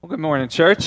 Well, good morning, church.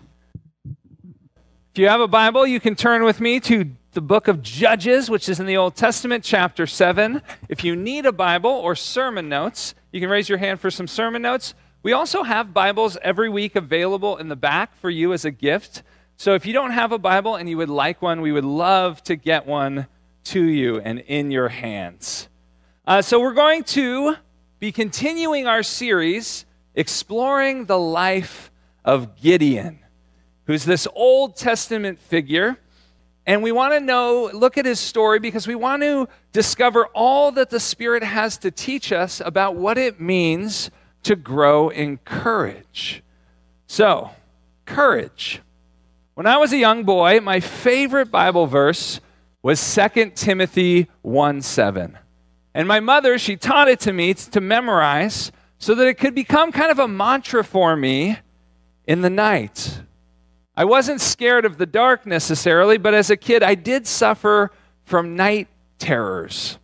If you have a Bible, you can turn with me to the book of Judges, which is in the Old Testament, chapter 7. If you need a Bible or sermon notes, you can raise your hand for some sermon notes. We also have Bibles every week available in the back for you as a gift. So if you don't have a Bible and you would like one, we would love to get one to you and in your hands. So we're going to be continuing our series, exploring the life of Gideon, who's this Old Testament figure. And we want to look at his story because we want to discover all that the Spirit has to teach us about what it means to grow in courage. So, courage. When I was a young boy, my favorite Bible verse was 2 Timothy 1:7. And my mother, she taught it to me to memorize so that it could become kind of a mantra for me in the night. I wasn't scared of the dark necessarily, but as a kid, I did suffer from night terrors.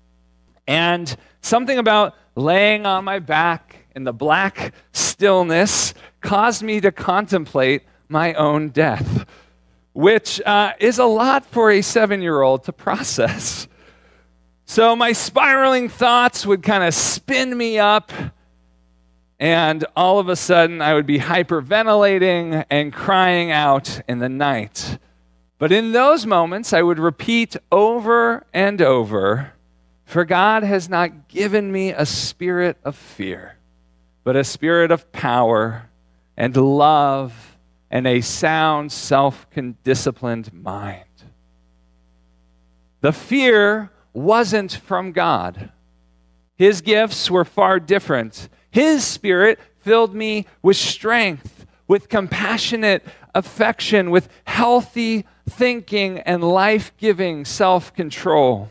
And something about laying on my back in the black stillness caused me to contemplate my own death, which is a lot for a 7-year-old to process. So my spiraling thoughts would kind of spin me up, and all of a sudden, I would be hyperventilating and crying out in the night. But in those moments, I would repeat over and over, "For God has not given me a spirit of fear, but a spirit of power and love and a sound, self-disciplined mind." The fear wasn't from God. His gifts were far different. His Spirit filled me with strength, with compassionate affection, with healthy thinking and life-giving self-control.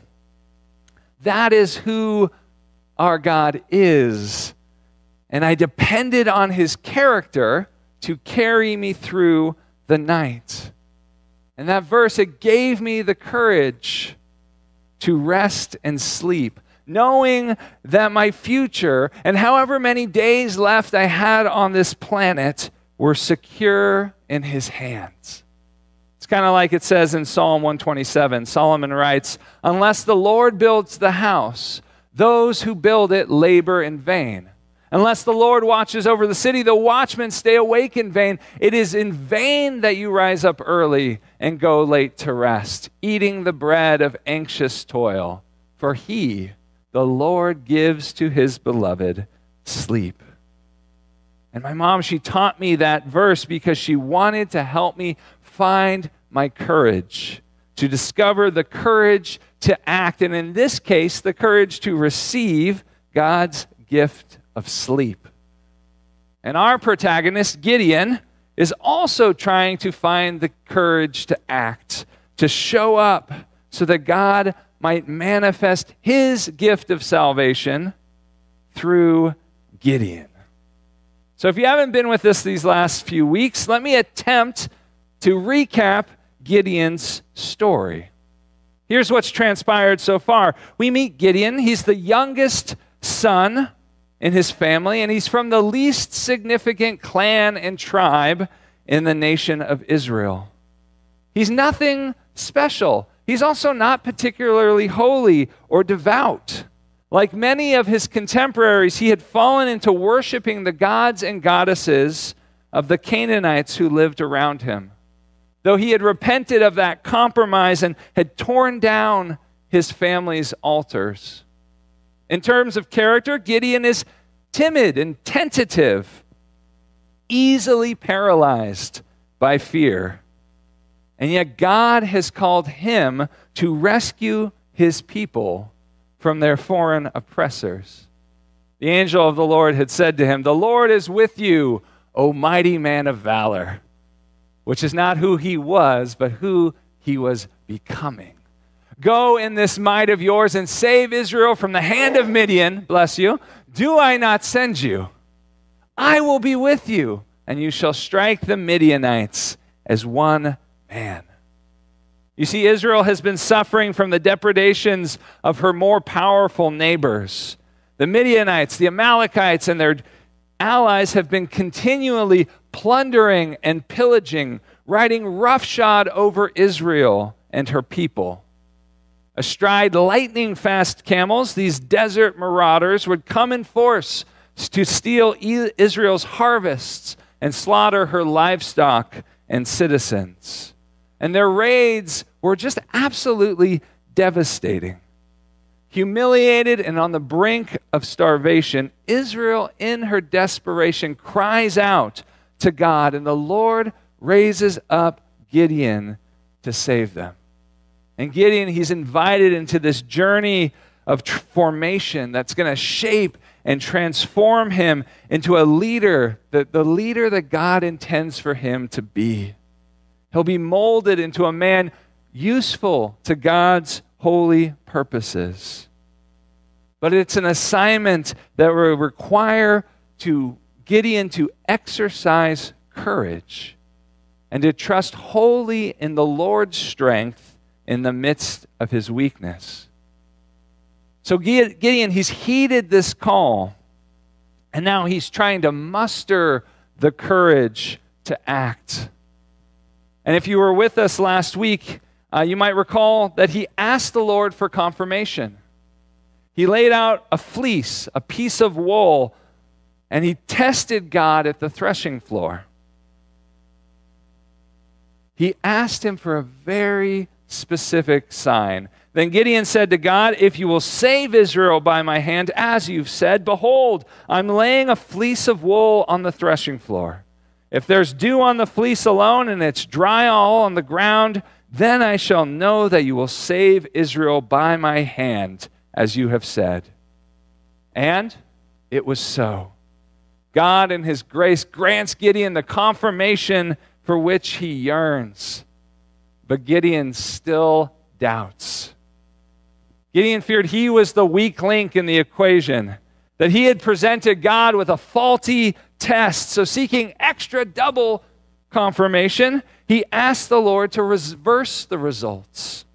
That is who our God is. And I depended on His character to carry me through the night. And that verse, it gave me the courage to rest and sleep, knowing that my future and however many days left I had on this planet were secure in His hands. It's kind of like it says in Psalm 127. Solomon writes, "Unless the Lord builds the house, those who build it labor in vain. Unless the Lord watches over the city, the watchmen stay awake in vain. It is in vain that you rise up early and go late to rest, eating the bread of anxious toil. For He, the Lord, gives to His beloved sleep." And my mom, she taught me that verse because she wanted to help me find my courage, to discover the courage to act, and in this case, the courage to receive God's gift of sleep. And our protagonist, Gideon, is also trying to find the courage to act, to show up so that God might manifest His gift of salvation through Gideon. So if you haven't been with us these last few weeks, let me attempt to recap Gideon's story. Here's what's transpired so far. We meet Gideon. He's the youngest son in his family, and he's from the least significant clan and tribe in the nation of Israel. He's nothing special. He's also not particularly holy or devout. Like many of his contemporaries, he had fallen into worshiping the gods and goddesses of the Canaanites who lived around him. Though he had repented of that compromise and had torn down his family's altars. In terms of character, Gideon is timid and tentative, easily paralyzed by fear. And yet God has called him to rescue His people from their foreign oppressors. The angel of the Lord had said to him, "The Lord is with you, O mighty man of valor," which is not who he was, but who he was becoming. "Go in this might of yours and save Israel from the hand of Midian," bless you. "Do I not send you? I will be with you, and you shall strike the Midianites as one man." You see, Israel has been suffering from the depredations of her more powerful neighbors, the Midianites, the Amalekites, and their allies have been continually plundering and pillaging, riding roughshod over Israel and her people. Astride lightning-fast camels, these desert marauders would come in force to steal Israel's harvests and slaughter her livestock and citizens. And their raids were just absolutely devastating. Humiliated and on the brink of starvation, Israel, in her desperation, cries out to God, and the Lord raises up Gideon to save them. And Gideon, he's invited into this journey of formation that's going to shape and transform him into a leader, the leader that God intends for him to be. He'll be molded into a man useful to God's holy purposes. But it's an assignment that will require Gideon to exercise courage and to trust wholly in the Lord's strength in the midst of his weakness. So Gideon, he's heeded this call, and now he's trying to muster the courage to act. And if you were with us last week, you might recall that he asked the Lord for confirmation. He laid out a fleece, a piece of wool, and he tested God at the threshing floor. He asked him for a very specific sign. Then Gideon said to God, "If you will save Israel by my hand, as you've said, behold, I'm laying a fleece of wool on the threshing floor. If there's dew on the fleece alone and it's dry all on the ground, then I shall know that you will save Israel by my hand, as you have said." And it was so. God in his grace grants Gideon the confirmation for which he yearns. But Gideon still doubts. Gideon feared he was the weak link in the equation, that he had presented God with a faulty test. So seeking extra double confirmation, he asked the Lord to reverse the results.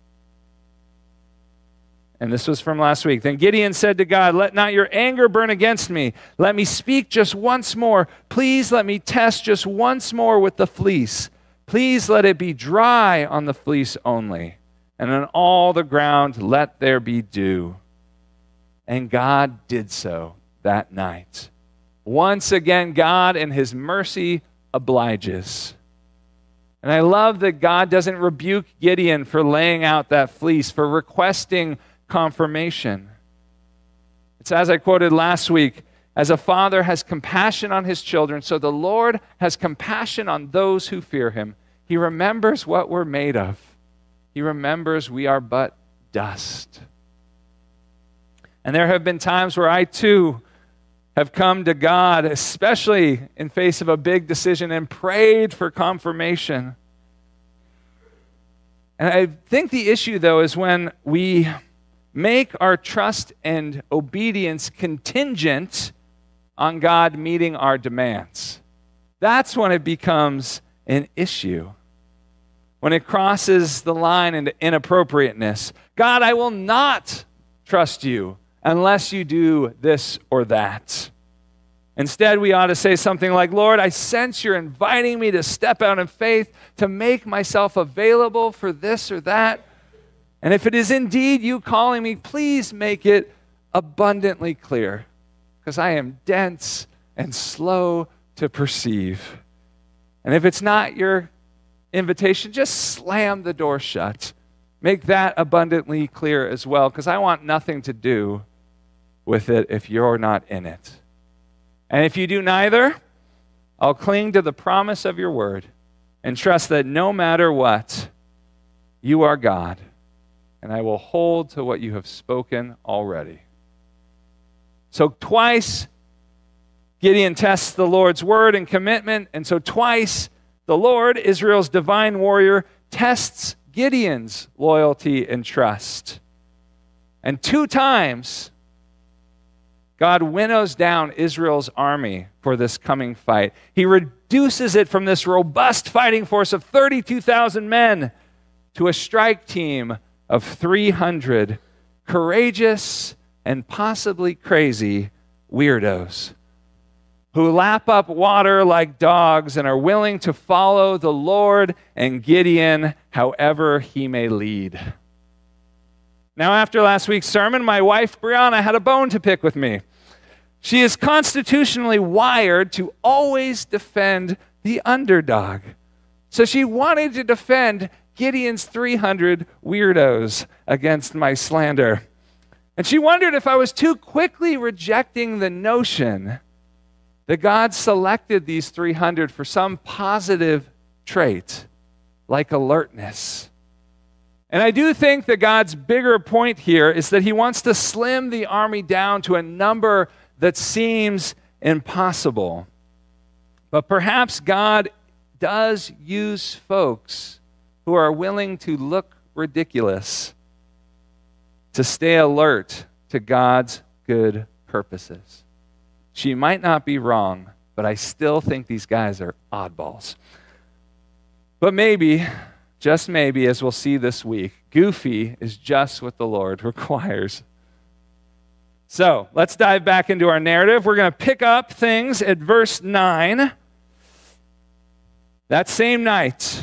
And this was from last week. Then Gideon said to God, "Let not your anger burn against me. Let me speak just once more. Please let me test just once more with the fleece. Please let it be dry on the fleece only, and on all the ground let there be dew." And God did so that night. Once again, God in his mercy obliges. And I love that God doesn't rebuke Gideon for laying out that fleece, for requesting confirmation. It's as I quoted last week, as a father has compassion on his children, so the Lord has compassion on those who fear him. He remembers what we're made of. He remembers we are but dust. And there have been times where I too have come to God, especially in face of a big decision, and prayed for confirmation. And I think the issue, though, is when we make our trust and obedience contingent on God meeting our demands. That's when it becomes an issue. When it crosses the line into inappropriateness. God, I will not trust you unless you do this or that. Instead, we ought to say something like, "Lord, I sense you're inviting me to step out in faith, to make myself available for this or that. And if it is indeed you calling me, please make it abundantly clear, because I am dense and slow to perceive. And if it's not your invitation, just slam the door shut. Make that abundantly clear as well, because I want nothing to do with it if you're not in it. And if you do neither, I'll cling to the promise of your word and trust that no matter what, you are God, and I will hold to what you have spoken already." So twice, Gideon tests the Lord's word and commitment, and so twice, the Lord, Israel's divine warrior, tests Gideon's loyalty and trust. And 2 times, God winnows down Israel's army for this coming fight. He reduces it from this robust fighting force of 32,000 men to a strike team of 300 courageous and possibly crazy weirdos. who lap up water like dogs and are willing to follow the Lord and Gideon however he may lead. Now, after last week's sermon, my wife, Brianna, had a bone to pick with me. She is constitutionally wired to always defend the underdog. So she wanted to defend Gideon's 300 weirdos against my slander. And she wondered if I was too quickly rejecting the notion that God selected these 300 for some positive trait, like alertness. And I do think that God's bigger point here is that he wants to slim the army down to a number that seems impossible. But perhaps God does use folks who are willing to look ridiculous to stay alert to God's good purposes. She might not be wrong, but I still think these guys are oddballs. But maybe, just maybe, as we'll see this week, goofy is just what the Lord requires. So, let's dive back into our narrative. We're going to pick up things at verse 9. That same night,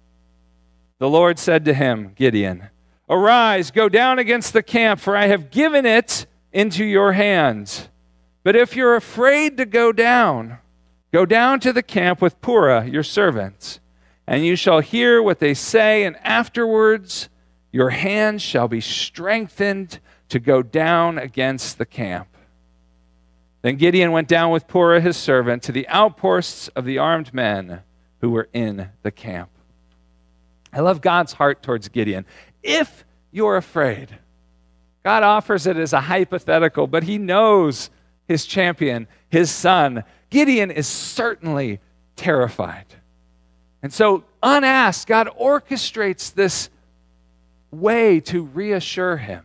the Lord said to him, Gideon, "Arise, go down against the camp, for I have given it into your hand. But if you're afraid to go down to the camp with Purah, your servant, and you shall hear what they say, and afterwards your hand shall be strengthened to go down against the camp." Then Gideon went down with Purah, his servant, to the outposts of the armed men who were in the camp. I love God's heart towards Gideon. If you're afraid, God offers it as a hypothetical, but he knows his champion, his son. Gideon is certainly terrified. And so, unasked, God orchestrates this way to reassure him.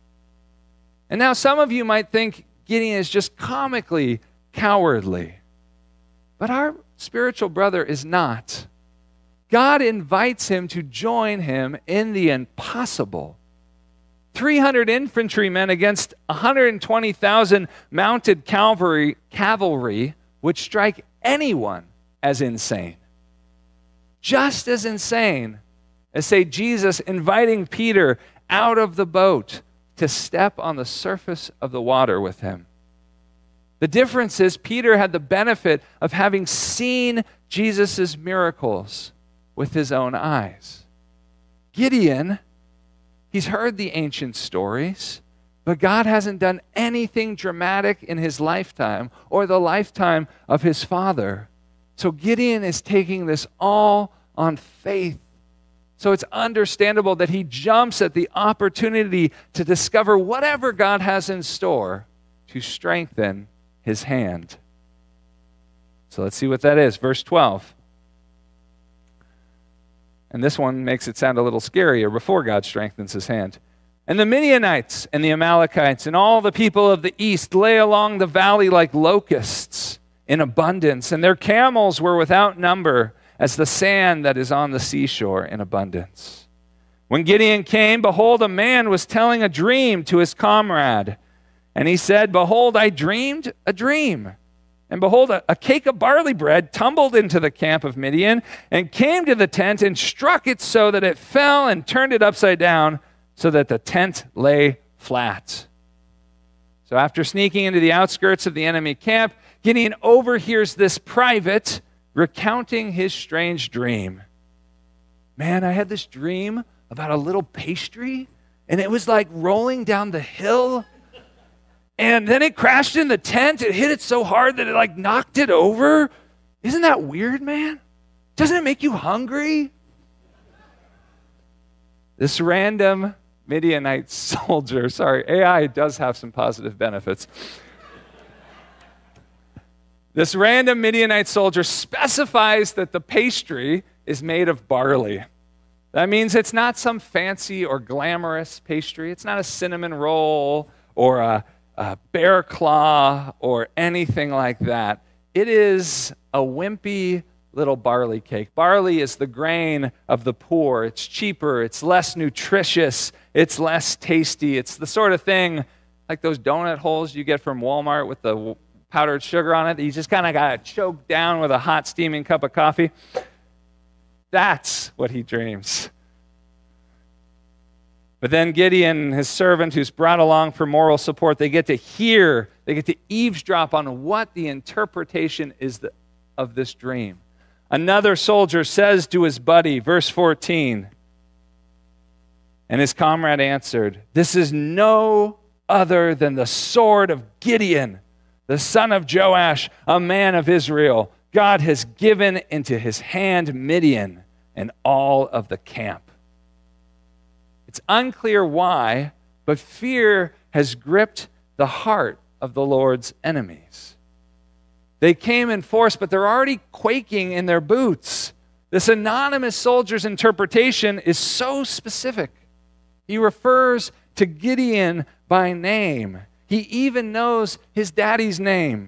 And now some of you might think Gideon is just comically cowardly. But our spiritual brother is not. God invites him to join him in the impossible. 300 infantrymen against 120,000 mounted cavalry would strike anyone as insane. Just as insane as, say, Jesus inviting Peter out of the boat to step on the surface of the water with him. The difference is Peter had the benefit of having seen Jesus' miracles with his own eyes. Gideon, he's heard the ancient stories, but God hasn't done anything dramatic in his lifetime or the lifetime of his father. So Gideon is taking this all on faith. So it's understandable that he jumps at the opportunity to discover whatever God has in store to strengthen his hand. So let's see what that is. Verse 12. And this one makes it sound a little scarier before God strengthens his hand. "And the Midianites and the Amalekites and all the people of the east lay along the valley like locusts in abundance, and their camels were without number as the sand that is on the seashore in abundance. When Gideon came, behold, a man was telling a dream to his comrade. And he said, Behold, I dreamed a dream. And behold, a cake of barley bread tumbled into the camp of Midian and came to the tent and struck it so that it fell and turned it upside down so that the tent lay flat. So after sneaking into the outskirts of the enemy camp, Gideon overhears this private recounting his strange dream. Man, I had this dream about a little pastry, and it was like rolling down the hill, and then it crashed in the tent. It hit it so hard that it like knocked it over. Isn't that weird, man? Doesn't it make you hungry? This random Midianite soldier, sorry, AI does have some positive benefits. This random Midianite soldier specifies that the pastry is made of barley. That means it's not some fancy or glamorous pastry. It's not a cinnamon roll or a bear claw or anything like that. It is a wimpy little barley cake. Barley is the grain of the poor. It's cheaper. It's less nutritious. It's less tasty. It's the sort of thing like those donut holes you get from Walmart with the powdered sugar on it that you just kind of got to choke down with a hot steaming cup of coffee. That's what he dreams. But then Gideon and his servant, who's brought along for moral support, they get to hear, they get to eavesdrop on what the interpretation is of this dream. Another soldier says to his buddy, verse 14, and his comrade answered, "This is no other than the sword of Gideon, the son of Joash, a man of Israel. God has given into his hand Midian and all of the camp." It's unclear why, but fear has gripped the heart of the Lord's enemies. They came in force, but they're already quaking in their boots. This anonymous soldier's interpretation is so specific. He refers to Gideon by name. He even knows his daddy's name.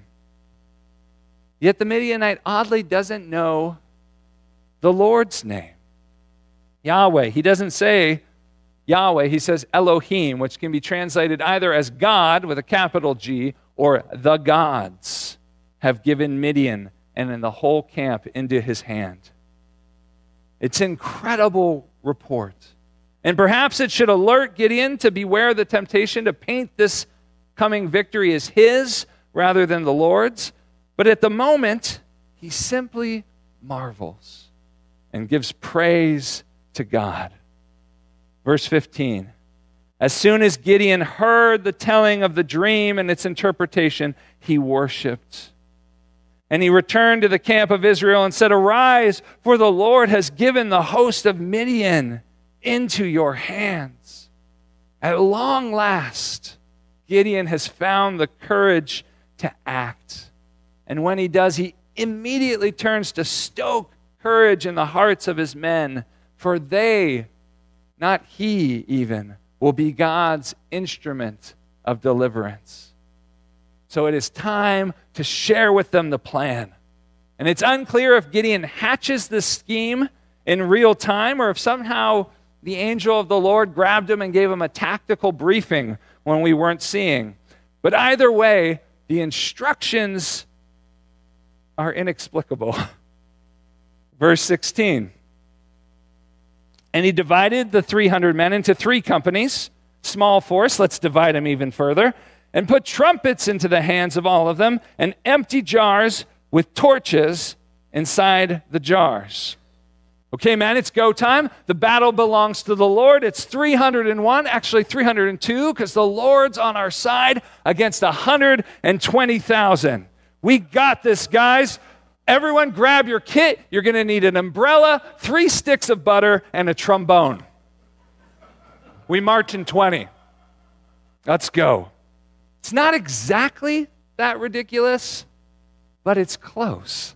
Yet the Midianite oddly doesn't know the Lord's name. Yahweh. He doesn't say Yahweh, he says Elohim, which can be translated either as God with a capital G or the gods have given Midian and in the whole camp into his hand. It's an incredible report. And perhaps it should alert Gideon to beware the temptation to paint this coming victory as his rather than the Lord's. But at the moment, he simply marvels and gives praise to God. Verse 15, as soon as Gideon heard the telling of the dream and its interpretation, he worshiped. And he returned to the camp of Israel and said, "Arise, for the Lord has given the host of Midian into your hands." At long last, Gideon has found the courage to act. And when he does, he immediately turns to stoke courage in the hearts of his men, for they, not he even, will be God's instrument of deliverance. So it is time to share with them the plan. And it's unclear if Gideon hatches this scheme in real time or if somehow the angel of the Lord grabbed him and gave him a tactical briefing when we weren't seeing. But either way, the instructions are inexplicable. Verse 16. And he divided the 300 men into 3 companies, small force, let's divide them even further, and put trumpets into the hands of all of them, and empty jars with torches inside the jars. Okay, man, it's go time. The battle belongs to the Lord. It's 301, actually 302, because the Lord's on our side against 120,000. We got this, guys. Everyone grab your kit. You're going to need an umbrella, 3 sticks of butter, and a trombone. We march in 20. Let's go. It's not exactly that ridiculous, but it's close.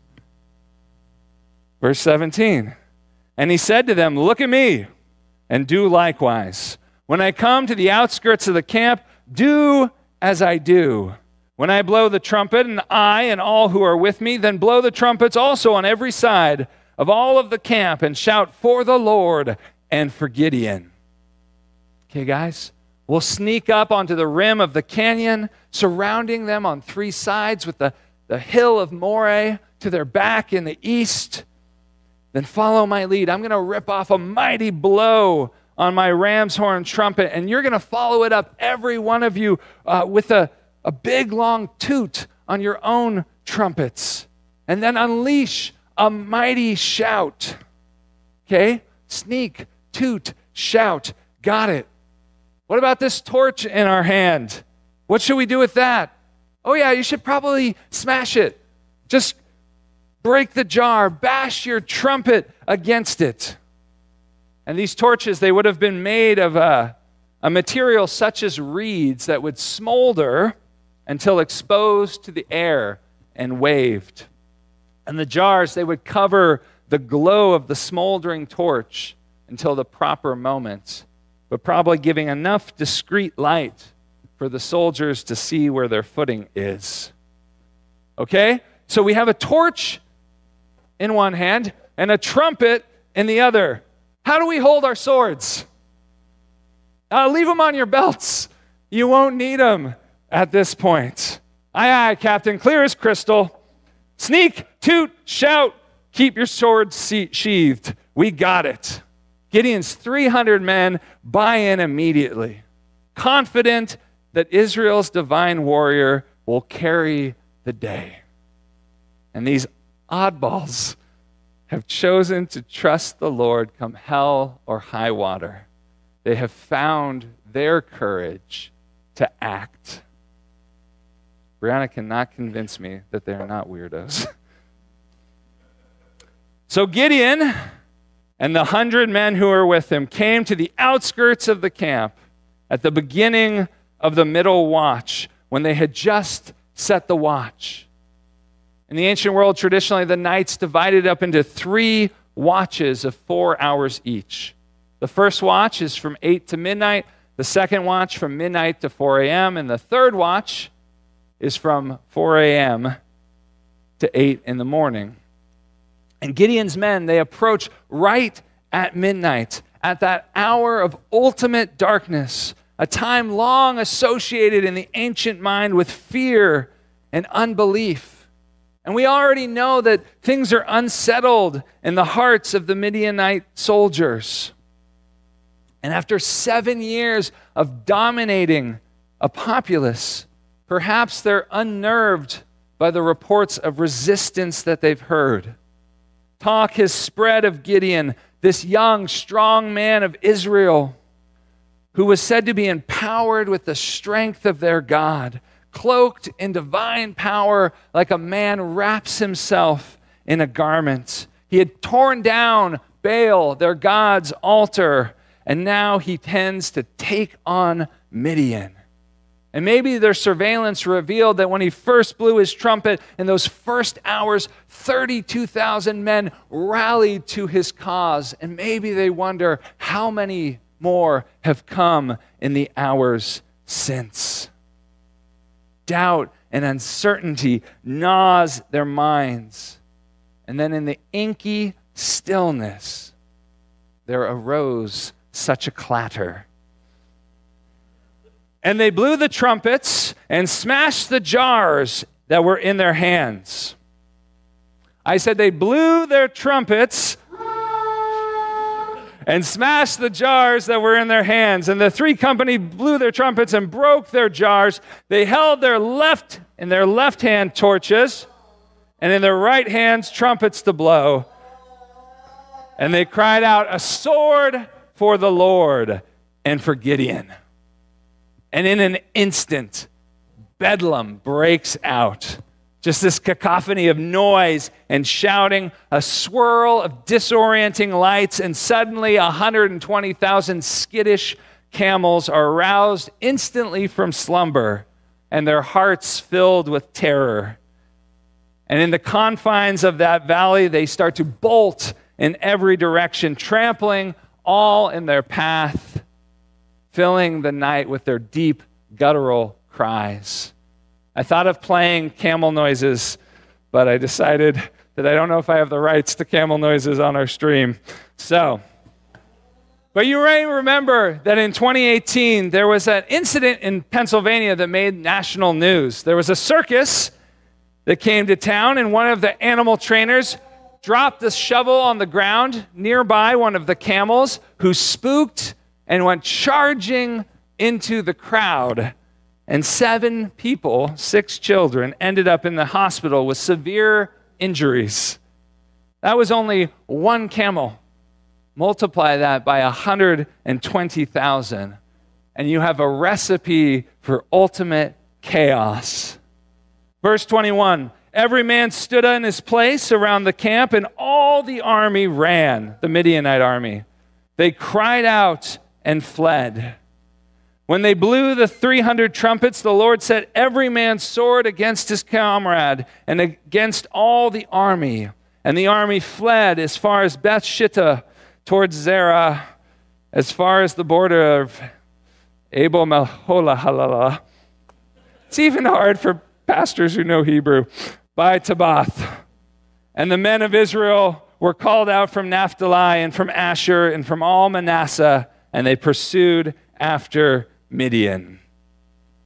Verse 17. And he said to them, "Look at me, and do likewise. When I come to the outskirts of the camp, do as I do. When I blow the trumpet, and I and all who are with me, then blow the trumpets also on every side of all of the camp, and shout for the Lord and for Gideon." Okay, guys, we'll sneak up onto the rim of the canyon, surrounding them on 3 sides with the hill of Moreh to their back in the east. Then follow my lead. I'm going to rip off a mighty blow on my ram's horn trumpet, and you're going to follow it up, every one of you, with a big long toot on your own trumpets, and then unleash a mighty shout. Okay? Sneak, toot, shout. Got it. What about this torch in our hand? What should we do with that? Oh yeah, you should probably smash it. Just break the jar, bash your trumpet against it. And these torches, they would have been made of a material such as reeds that would smolder until exposed to the air and waved. And the jars, they would cover the glow of the smoldering torch until the proper moment, but probably giving enough discreet light for the soldiers to see where their footing is. Okay? So we have a torch in one hand and a trumpet in the other. How do we hold our swords? Leave them on your belts. You won't need them at this point. Aye, aye, Captain, clear as crystal. Sneak, toot, shout, keep your swords sheathed. We got it. Gideon's 300 men buy in immediately, confident that Israel's divine warrior will carry the day. And these oddballs have chosen to trust the Lord come hell or high water. They have found their courage to act. Brianna cannot convince me that they are not weirdos. So Gideon and the 100 men who were with him came to the outskirts of the camp at the beginning of the middle watch, when they had just set the watch. In the ancient world, traditionally, the nights divided up into 3 watches of 4 hours each. The first watch is from 8 to midnight, the second watch from midnight to 4 a.m., and the third watch is from 4 a.m. to 8 in the morning. And Gideon's men, they approach right at midnight, at that hour of ultimate darkness, a time long associated in the ancient mind with fear and unbelief. And we already know that things are unsettled in the hearts of the Midianite soldiers. And after 7 years of dominating a populace, perhaps they're unnerved by the reports of resistance that they've heard. Talk has spread of Gideon, this young, strong man of Israel, who was said to be empowered with the strength of their God, cloaked in divine power like a man wraps himself in a garment. He had torn down Baal, their god's altar, and now he tends to take on Midian. And maybe their surveillance revealed that when he first blew his trumpet in those first hours, 32,000 men rallied to his cause. And maybe they wonder how many more have come in the hours since. Doubt and uncertainty gnaws their minds. And then in the inky stillness, there arose such a clatter. And they blew the trumpets and smashed the jars that were in their hands. I said they blew their trumpets and smashed the jars that were in their hands. And the 3 company blew their trumpets and broke their jars. They held in their left hand torches, and in their right hands trumpets to blow. And they cried out, "A sword for the Lord and for Gideon." And in an instant, bedlam breaks out. Just this cacophony of noise and shouting, a swirl of disorienting lights, and suddenly 120,000 skittish camels are roused instantly from slumber, and their hearts filled with terror. And in the confines of that valley, they start to bolt in every direction, trampling all in their path, filling the night with their deep, guttural cries. I thought of playing camel noises, but I decided that I don't know if I have the rights to camel noises on our stream. But you may remember that in 2018, there was an incident in Pennsylvania that made national news. There was a circus that came to town, and one of the animal trainers dropped a shovel on the ground nearby one of the camels, who spooked and went charging into the crowd. And 7 people, 6 children, ended up in the hospital with severe injuries. That was only one camel. Multiply that by 120,000, and you have a recipe for ultimate chaos. Verse 21, every man stood in his place around the camp, and all the army ran, the Midianite army. They cried out and fled. When they blew the 300 trumpets, the Lord set every man's sword against his comrade and against all the army. And the army fled as far as Beth Shittah towards Zerah, as far as the border of Abel Meholah. It's even hard for pastors who know Hebrew. By Tabbath. And the men of Israel were called out from Naphtali and from Asher and from all Manasseh, and they pursued after Midian.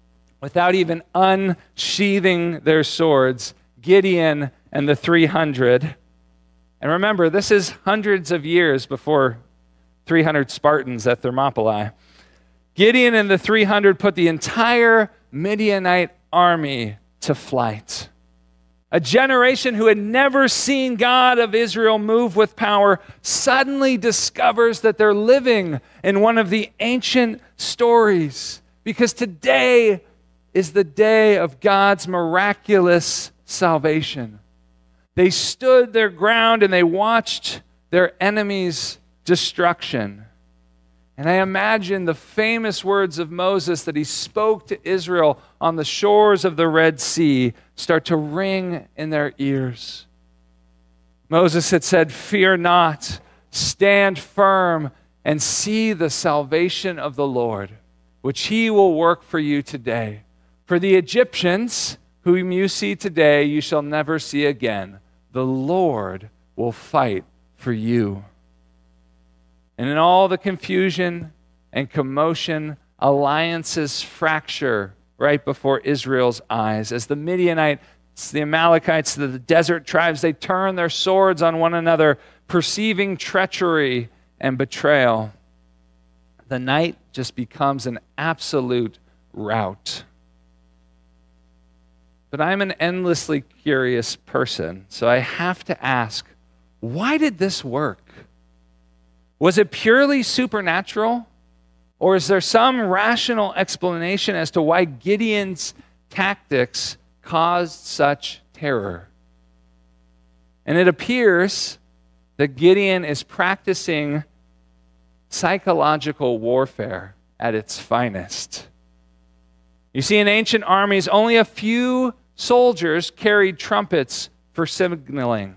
without even unsheathing their swords, Gideon and the 300. And remember, this is hundreds of years before 300 Spartans at Thermopylae. Gideon and the 300 put the entire Midianite army to flight. A generation who had never seen God of Israel move with power suddenly discovers that they're living in one of the ancient stories, because today is the day of God's miraculous salvation. They stood their ground and they watched their enemies' destruction. And I imagine the famous words of Moses that he spoke to Israel on the shores of the Red Sea start to ring in their ears. Moses had said, "Fear not, stand firm, and see the salvation of the Lord, which he will work for you today. For the Egyptians, whom you see today, you shall never see again. The Lord will fight for you." And in all the confusion and commotion, alliances fracture right before Israel's eyes. As the Midianites, the Amalekites, the desert tribes, they turn their swords on one another, perceiving treachery and betrayal. The night just becomes an absolute rout. But I'm an endlessly curious person, so I have to ask, why did this work? Was it purely supernatural? Or is there some rational explanation as to why Gideon's tactics caused such terror? And it appears that Gideon is practicing psychological warfare at its finest. You see, in ancient armies, only a few soldiers carried trumpets for signaling.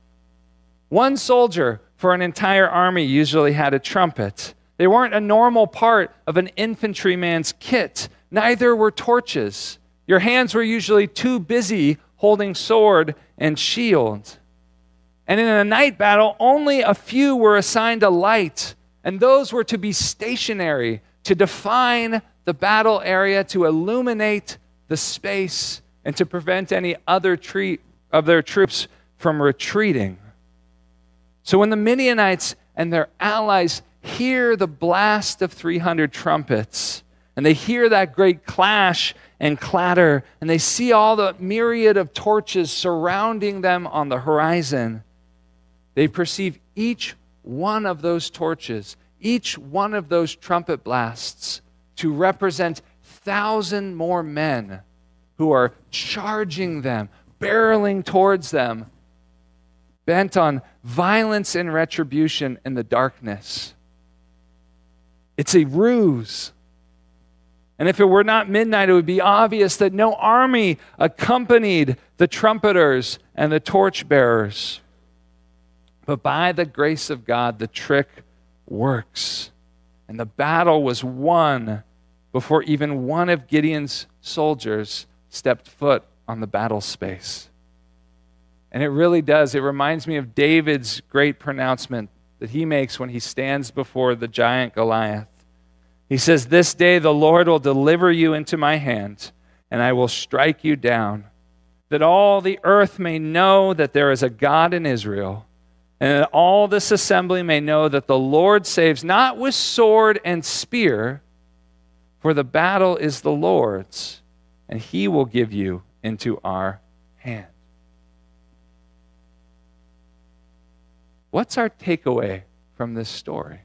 One soldier for an entire army usually had a trumpet. They weren't a normal part of an infantryman's kit. Neither were torches. Your hands were usually too busy holding sword and shield. And in a night battle, only a few were assigned a light, and those were to be stationary, to define the battle area, to illuminate the space, and to prevent any other of their troops from retreating. So when the Midianites and their allies hear the blast of 300 trumpets, and they hear that great clash and clatter, and they see all the myriad of torches surrounding them on the horizon, they perceive each one of those torches, each one of those trumpet blasts to represent 1,000 more men who are charging them, barreling towards them, bent on violence and retribution in the darkness. It's a ruse. And if it were not midnight, it would be obvious that no army accompanied the trumpeters and the torchbearers. But by the grace of God, the trick works. And the battle was won before even one of Gideon's soldiers stepped foot on the battle space. And it really does. It reminds me of David's great pronouncement that he makes when he stands before the giant Goliath. He says, "This day the Lord will deliver you into my hand, and I will strike you down, that all the earth may know that there is a God in Israel, and that all this assembly may know that the Lord saves not with sword and spear, for the battle is the Lord's, and he will give you into our hand." What's our takeaway from this story?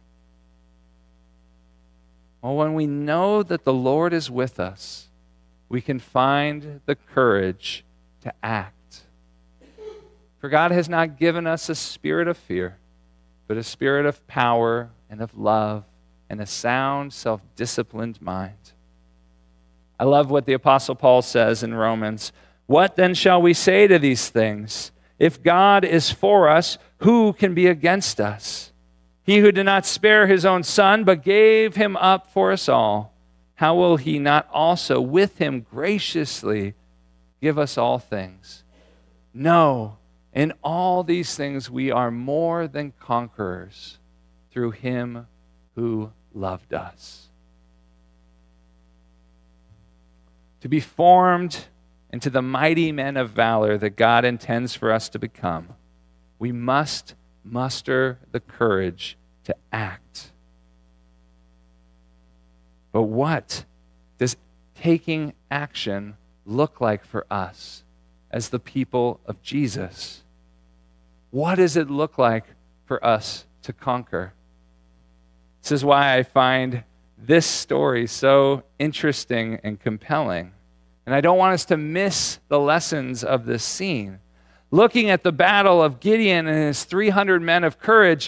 Well, when we know that the Lord is with us, we can find the courage to act. For God has not given us a spirit of fear, but a spirit of power and of love and a sound, self-disciplined mind. I love what the Apostle Paul says in Romans. "What then shall we say to these things? If God is for us, who can be against us? He who did not spare his own son, but gave him up for us all, how will he not also with him graciously give us all things? No, in all these things we are more than conquerors through him who loved us." to be formed into the mighty men of valor that God intends for us to become, we must muster the courage to act. But what does taking action look like for us as the people of Jesus? What does it look like for us to conquer? This is why I find this story so interesting and compelling. And I don't want us to miss the lessons of this scene. Looking at the battle of Gideon and his 300 men of courage,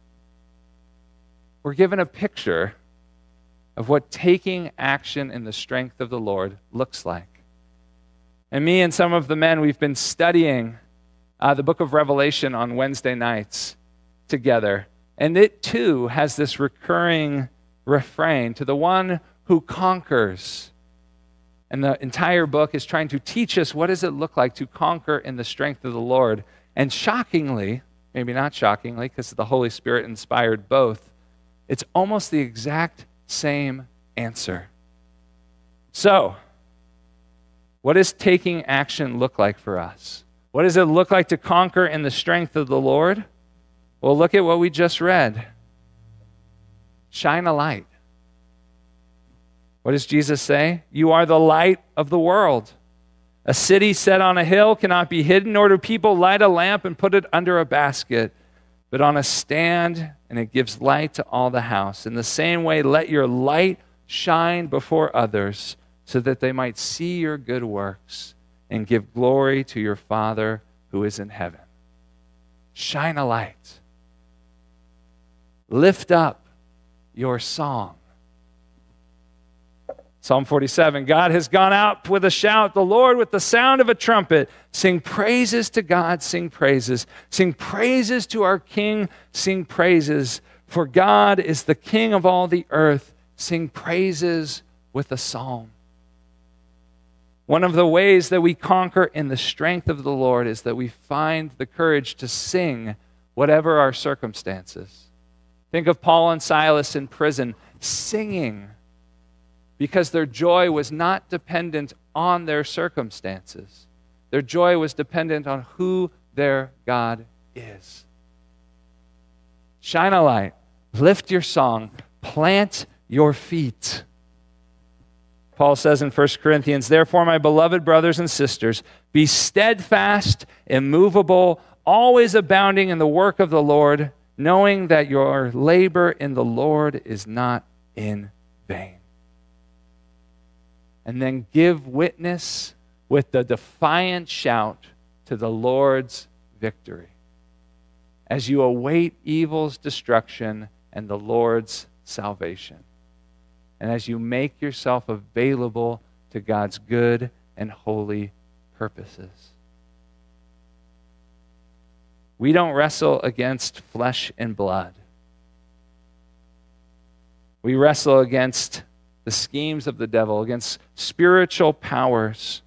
we're given a picture of what taking action in the strength of the Lord looks like. And me and some of the men, we've been studying the book of Revelation on Wednesday nights together. And it too has this recurring refrain, to the one who conquers. And the entire book is trying to teach us what does it look like to conquer in the strength of the Lord. And shockingly, maybe not shockingly, because the Holy Spirit inspired both, it's almost the exact same answer. So, what does taking action look like for us? What does it look like to conquer in the strength of the Lord? Well, look at what we just read. Shine a light. What does Jesus say? You are the light of the world. A city set on a hill cannot be hidden, nor do people light a lamp and put it under a basket, but on a stand, and it gives light to all the house. In the same way, let your light shine before others, so that they might see your good works and give glory to your Father who is in heaven. Shine a light. Lift up your song. Psalm 47, God has gone out with a shout, the Lord with the sound of a trumpet. Sing praises to God, sing praises. Sing praises to our King, sing praises. For God is the King of all the earth. Sing praises with a psalm. One of the ways that we conquer in the strength of the Lord is that we find the courage to sing whatever our circumstances. Think of Paul and Silas in prison singing because their joy was not dependent on their circumstances. Their joy was dependent on who their God is. Shine a light, lift your song, plant your feet. Paul says in 1 Corinthians, therefore, my beloved brothers and sisters, be steadfast, immovable, always abounding in the work of the Lord, knowing that your labor in the Lord is not in vain. And then give witness with the defiant shout to the Lord's victory, as you await evil's destruction and the Lord's salvation, and as you make yourself available to God's good and holy purposes. We don't wrestle against flesh and blood. We wrestle against the schemes of the devil, against spiritual powers.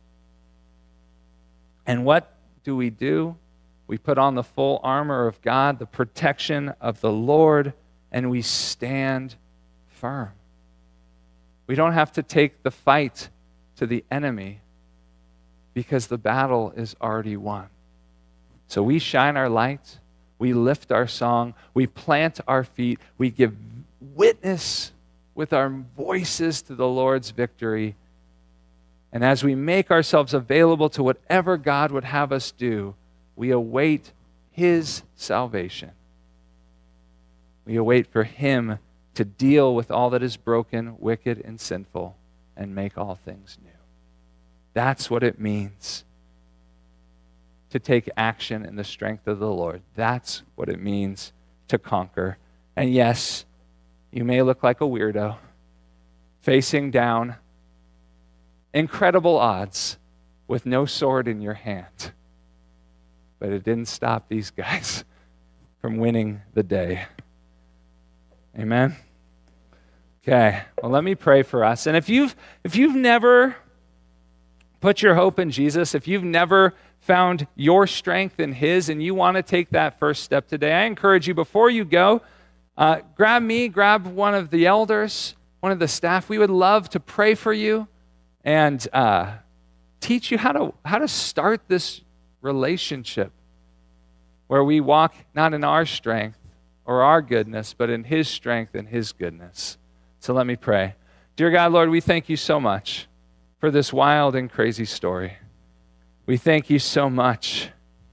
And what do? We put on the full armor of God, the protection of the Lord, and we stand firm. We don't have to take the fight to the enemy because the battle is already won. So we shine our light, we lift our song, we plant our feet, we give witness with our voices to the Lord's victory. And as we make ourselves available to whatever God would have us do, we await His salvation. We await for Him to deal with all that is broken, wicked, and sinful, and make all things new. That's what it means to take action in the strength of the Lord. That's what it means to conquer. And yes, you may look like a weirdo, facing down incredible odds with no sword in your hand. But it didn't stop these guys from winning the day. Amen? Okay, well, let me pray for us. And if you've never put your hope in Jesus, if you've never found your strength in His and you want to take that first step today, I encourage you, before you go, grab me, grab one of the elders, one of the staff. We would love to pray for you. and teach you how to start this relationship where we walk not in our strength or our goodness, but in his strength and his goodness. So let me pray. Dear God, Lord, we thank you so much for this wild and crazy story. We thank you so much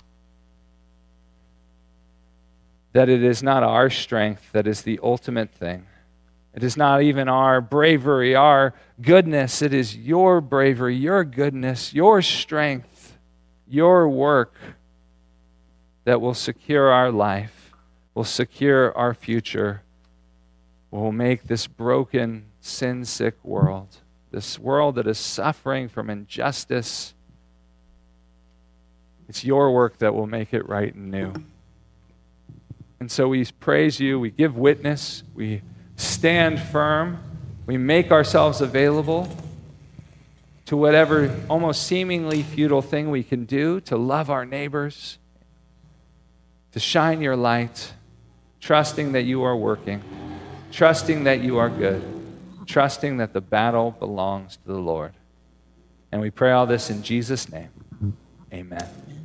that it is not our strength that is the ultimate thing. It is not even our bravery, our goodness. It is your bravery, your goodness, your strength, your work that will secure our life, will secure our future, will make this broken, sin-sick world, this world that is suffering from injustice, it's your work that will make it right and new. And so we praise you, we give witness, we stand firm, we make ourselves available to whatever almost seemingly futile thing we can do to love our neighbors, to shine your light, trusting that you are working, trusting that you are good, trusting that the battle belongs to the Lord. And we pray all this in Jesus' name. Amen.